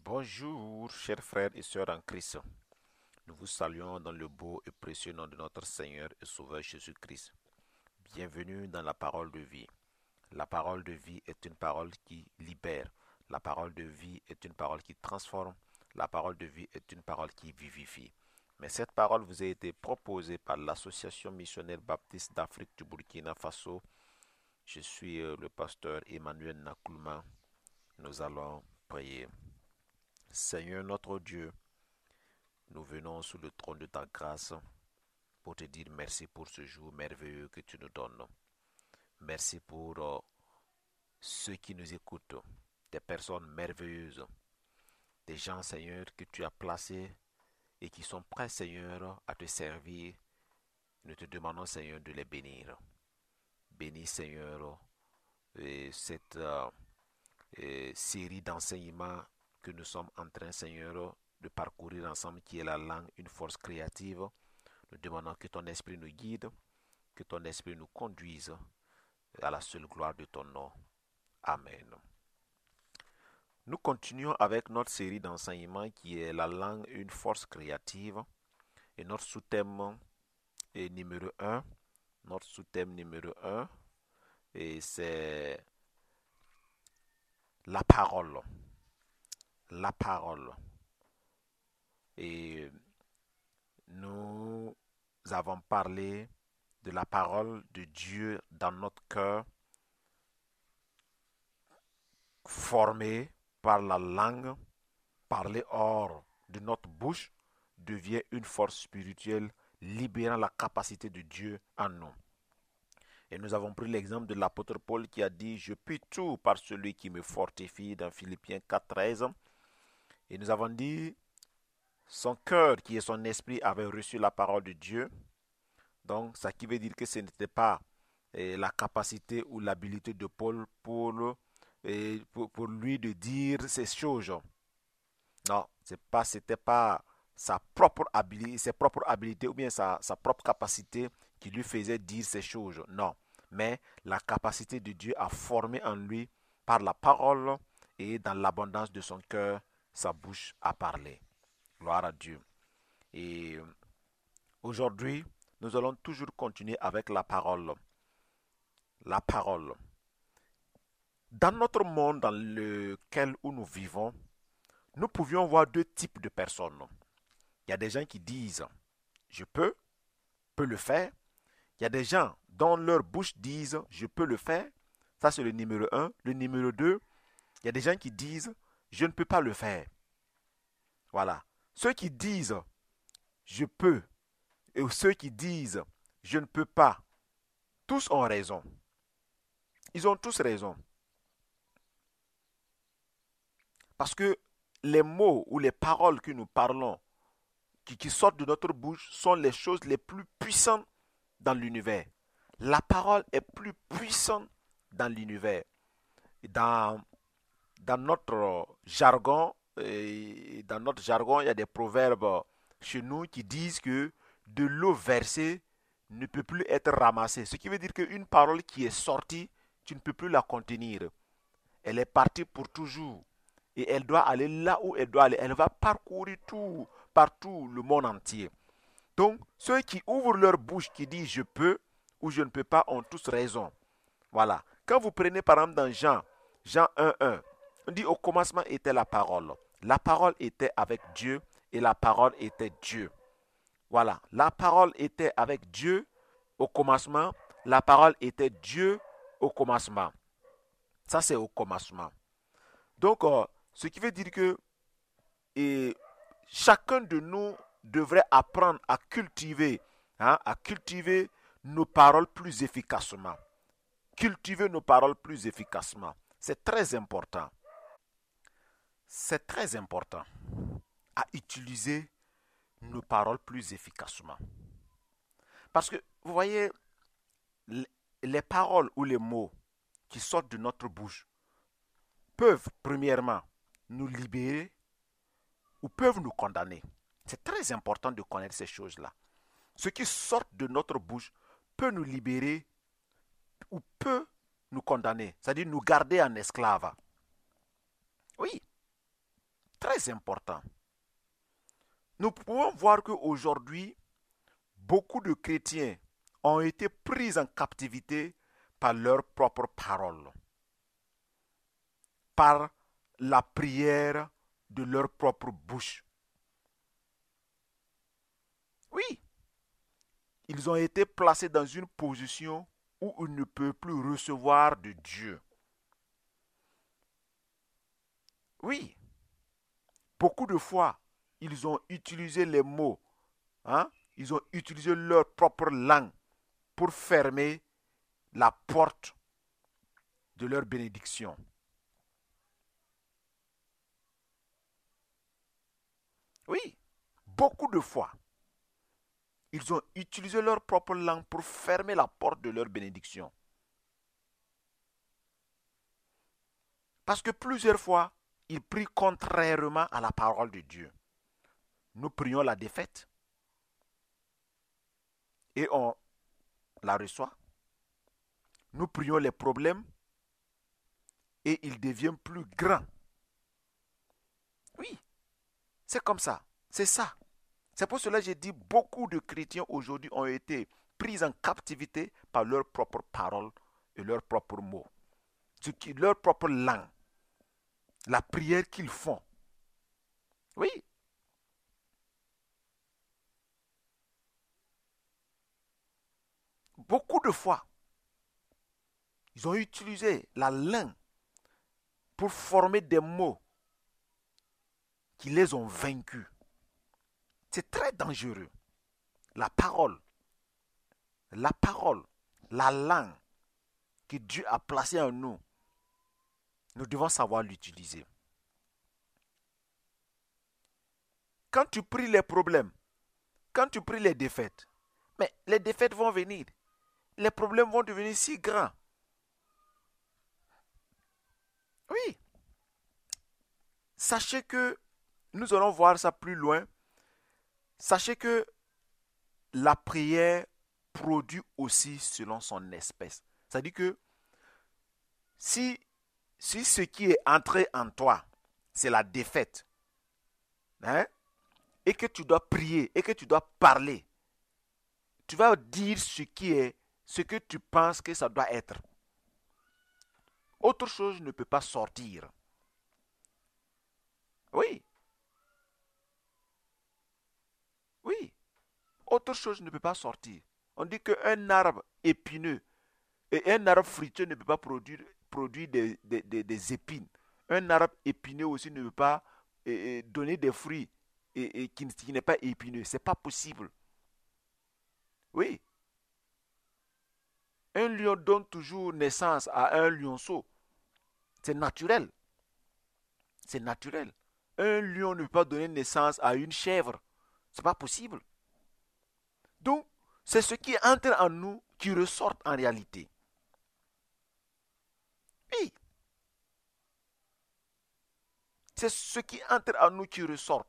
Bonjour, chers frères et sœurs en Christ. Nous vous saluons dans le beau et précieux nom de notre Seigneur et Sauveur Jésus-Christ. Bienvenue dans la parole de vie. La parole de vie est une parole qui libère. La parole de vie est une parole qui transforme. La parole de vie est une parole qui vivifie. Mais cette parole vous a été proposée par l'Association missionnaire baptiste d'Afrique du Burkina Faso. Je suis le pasteur Emmanuel Nakoulma. Nous allons prier. Seigneur notre Dieu, nous venons sous le trône de ta grâce pour te dire merci pour ce jour merveilleux que tu nous donnes. Merci pour ceux qui nous écoutent, des personnes merveilleuses, des gens, Seigneur, que tu as placés et qui sont prêts, Seigneur, à te servir. Nous te demandons, Seigneur, de les bénir. Bénis, Seigneur, cette série d'enseignements que nous sommes en train, Seigneur, de parcourir ensemble, qui est la langue, une force créative. Nous demandons que ton esprit nous guide, que ton esprit nous conduise à la seule gloire de ton nom. Amen. Nous continuons avec notre série d'enseignements qui est la langue, une force créative. Et notre sous-thème est numéro 1. Notre sous-thème numéro 1, et c'est la parole. La parole. Et nous avons parlé de la parole de Dieu dans notre cœur, formée par la langue, parlée hors de notre bouche, devient une force spirituelle, libérant la capacité de Dieu en nous. Et nous avons pris l'exemple de l'apôtre Paul qui a dit « Je puis tout par celui qui me fortifie » dans Philippiens 4,13. Et nous avons dit son cœur qui est son esprit avait reçu la parole de Dieu. Donc, ça qui veut dire que ce n'était pas la capacité ou l'habilité de Paul pour lui de dire ces choses. Non, c'était pas ses propres habilités ou bien sa propre capacité qui lui faisait dire ces choses. Non, mais la capacité de Dieu a formé en lui par la parole et dans l'abondance de son cœur, sa bouche a parlé. Gloire à Dieu. Et aujourd'hui, nous allons toujours continuer avec la parole. La parole. Dans notre monde dans lequel où nous vivons, nous pouvions voir deux types de personnes. Il y a des gens qui disent je peux le faire. Il y a des gens dont leur bouche disent je peux le faire. Ça c'est le numéro 1. Le numéro 2, il y a des gens qui disent je ne peux pas le faire. Voilà. Ceux qui disent je peux et ceux qui disent je ne peux pas, tous ont raison. Ils ont tous raison. Parce que les mots ou les paroles que nous parlons, qui sortent de notre bouche, sont les choses les plus puissantes dans l'univers. La parole est plus puissante dans l'univers. Dans, dans notre jargon, il y a des proverbes chez nous qui disent que de l'eau versée ne peut plus être ramassée. Ce qui veut dire qu'une parole qui est sortie, tu ne peux plus la contenir. Elle est partie pour toujours. Et elle doit aller là où elle doit aller. Elle va parcourir partout le monde entier. Donc, ceux qui ouvrent leur bouche, qui disent je peux ou je ne peux pas, ont tous raison. Voilà. Quand vous prenez par exemple dans Jean 1:1, on dit au commencement était la parole. La parole était avec Dieu et la parole était Dieu. Voilà. La parole était avec Dieu au commencement. La parole était Dieu au commencement. Ça, c'est au commencement. Donc, ce qui veut dire que chacun de nous devrait apprendre à cultiver nos paroles plus efficacement. Cultiver nos paroles plus efficacement. C'est très important. C'est très important à utiliser nos paroles plus efficacement. Parce que, vous voyez, les paroles ou les mots qui sortent de notre bouche peuvent, premièrement, nous libérer ou peuvent nous condamner. C'est très important de connaître ces choses-là. Ce qui sort de notre bouche peut nous libérer ou peut nous condamner, c'est-à-dire nous garder en esclave. Oui, très très important. Nous pouvons voir qu'aujourd'hui, beaucoup de chrétiens ont été pris en captivité par leurs propres paroles, par la prière de leur propre bouche. Oui, ils ont été placés dans une position où ils ne peuvent plus recevoir de Dieu. Oui, beaucoup de fois, ils ont utilisé les mots, hein? Ils ont utilisé leur propre langue pour fermer la porte de leur bénédiction. Oui, beaucoup de fois, ils ont utilisé leur propre langue pour fermer la porte de leur bénédiction. Parce que plusieurs fois, ils prient contrairement à la parole de Dieu. Nous prions la défaite et on la reçoit. Nous prions les problèmes et ils deviennent plus grands. Oui, c'est comme ça. C'est ça. C'est pour cela que j'ai dit beaucoup de chrétiens aujourd'hui ont été pris en captivité par leurs propres paroles et leurs propres mots. Leur propre langue. La prière qu'ils font. Oui. Beaucoup de fois, ils ont utilisé la langue pour former des mots qui les ont vaincus. C'est très dangereux. La parole, la langue que Dieu a placée en nous, nous devons savoir l'utiliser. Quand tu pries les problèmes, quand tu pries les défaites, mais les défaites vont venir. Les problèmes vont devenir si grands. Oui. Sachez que, nous allons voir ça plus loin, sachez que la prière produit aussi selon son espèce. C'est-à-dire que si ce qui est entré en toi, c'est la défaite, hein, et que tu dois prier, et que tu dois parler, tu vas dire ce que tu penses que ça doit être. Autre chose ne peut pas sortir. Oui, oui. Autre chose ne peut pas sortir. On dit qu'un arbre épineux et un arbre fruitier ne peut pas produire des épines. Un arbre épineux aussi ne peut pas donner des fruits qui n'est pas épineux. Ce n'est pas possible. Oui. Un lion donne toujours naissance à un lionceau. C'est naturel. C'est naturel. Un lion ne peut pas donner naissance à une chèvre. Ce n'est pas possible. Donc, c'est ce qui entre en nous qui ressort en réalité. Oui. C'est ce qui entre en nous qui ressort.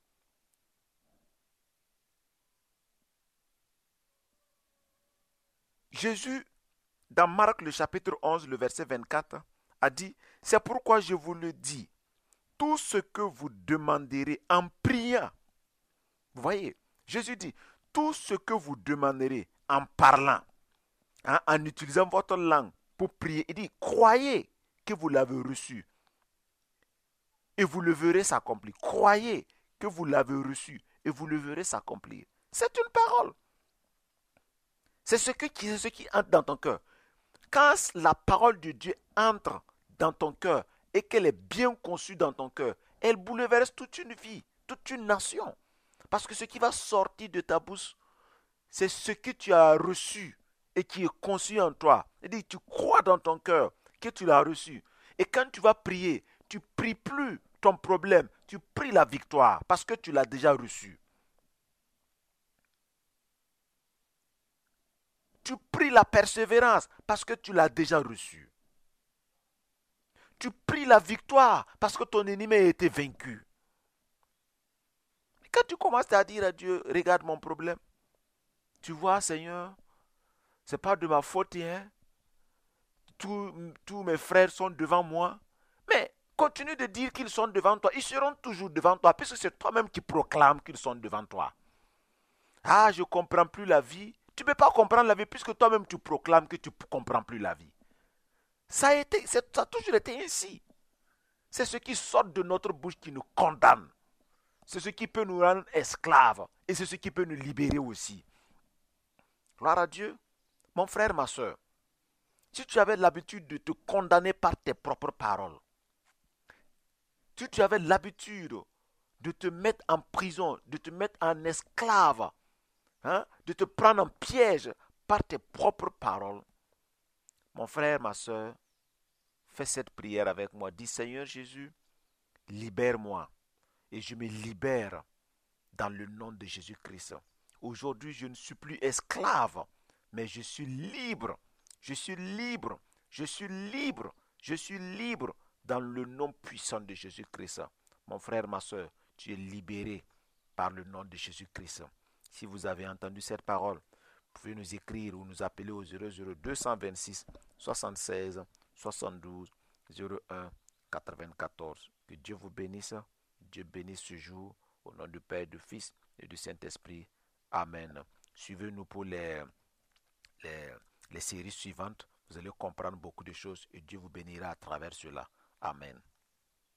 Jésus, dans Marc le chapitre 11, le verset 24, a dit, c'est pourquoi je vous le dis, tout ce que vous demanderez en priant. Vous voyez, Jésus dit, tout ce que vous demanderez en parlant, hein, en utilisant votre langue pour prier, il dit, croyez que vous l'avez reçu et vous le verrez s'accomplir. Croyez que vous l'avez reçu et vous le verrez s'accomplir. C'est une parole. C'est ce qui entre dans ton cœur. Quand la parole de Dieu entre dans ton cœur et qu'elle est bien conçue dans ton cœur, elle bouleverse toute une vie, toute une nation. Parce que ce qui va sortir de ta bouche, c'est ce que tu as reçu et qui est conçu en toi. C'est-à-dire tu crois dans ton cœur que tu l'as reçu. Et quand tu vas prier, tu pries plus ton problème, tu pries la victoire parce que tu l'as déjà reçu. Tu pries la persévérance parce que tu l'as déjà reçu. Tu pries la victoire parce que ton ennemi a été vaincu. Quand tu commences à dire à Dieu, regarde mon problème, tu vois Seigneur, c'est pas de ma faute, hein. Tous mes frères sont devant moi. Mais Continue de dire qu'ils sont devant toi. Ils seront toujours devant toi, puisque c'est toi-même qui proclames qu'ils sont devant toi. Ah, je ne comprends plus la vie. Tu ne peux pas comprendre la vie, puisque toi-même tu proclames que tu ne comprends plus la vie. Ça a toujours été ainsi. C'est ce qui sort de notre bouche qui nous condamne. C'est ce qui peut nous rendre esclaves. Et c'est ce qui peut nous libérer aussi. Gloire à Dieu. Mon frère, ma soeur, si tu avais l'habitude de te condamner par tes propres paroles, si tu avais l'habitude de te mettre en prison, de te mettre en esclave, hein, de te prendre en piège par tes propres paroles, mon frère, ma soeur, fais cette prière avec moi. Dis, Seigneur Jésus, libère-moi. Et je me libère dans le nom de Jésus-Christ. Aujourd'hui, je ne suis plus esclave, mais je suis libre. Je suis libre. Je suis libre. Je suis libre dans le nom puissant de Jésus-Christ. Mon frère, ma soeur, tu es libéré par le nom de Jésus-Christ. Si vous avez entendu cette parole, vous pouvez nous écrire ou nous appeler au 00226 76 72 01 94. Que Dieu vous bénisse. Dieu bénisse ce jour. Au nom du Père, du Fils et du Saint-Esprit. Amen. Suivez-nous pour les séries suivantes. Vous allez comprendre beaucoup de choses et Dieu vous bénira à travers cela. Amen.